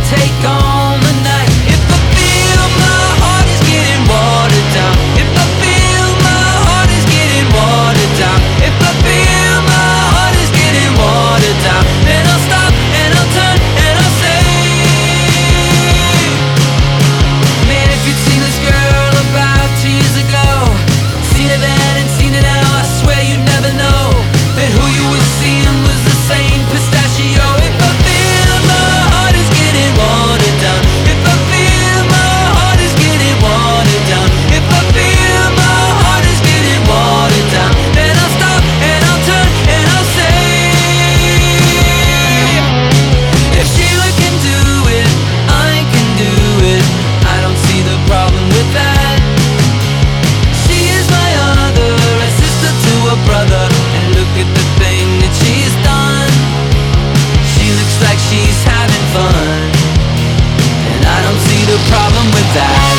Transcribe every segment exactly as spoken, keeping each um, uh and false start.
take on the night. If I feel my heart is getting watered down, if I feel my heart is getting watered down, if I feel my heart is getting watered down, then I'll stop and I'll turn and I'll say, man, if you'd seen this girl about two years ago, seen her then and seen her now, I swear you'd never know that who you were seeing was the same pistachio. If I feel my heart is getting watered down, if I feel my heart is getting watered down, if I feel my heart is getting watered down, then I'll stop and I'll turn and I'll say, if Sheila can do it, I can do it. I don't see the problem with that. She is my other, a sister to a brother, and look at the thing that she's done. She looks like she's having fun, and I don't see the problem with that.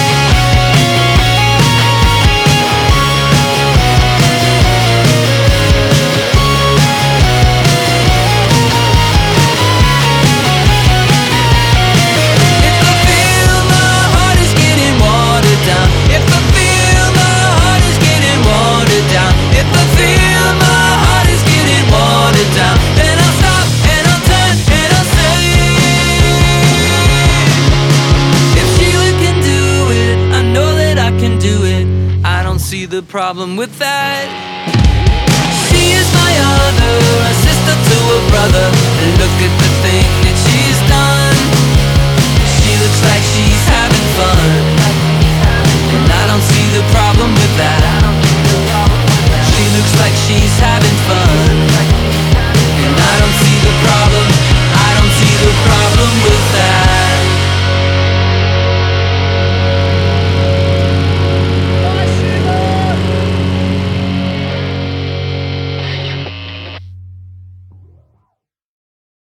If I feel my heart is getting watered down, if I feel my heart is getting watered down, if I feel my heart is getting watered down, then I'll stop and I'll turn and I'll say, if Sheila can do it, I know that I can do it. I don't see the problem with that. She is my other, a sister to a brother, and look at the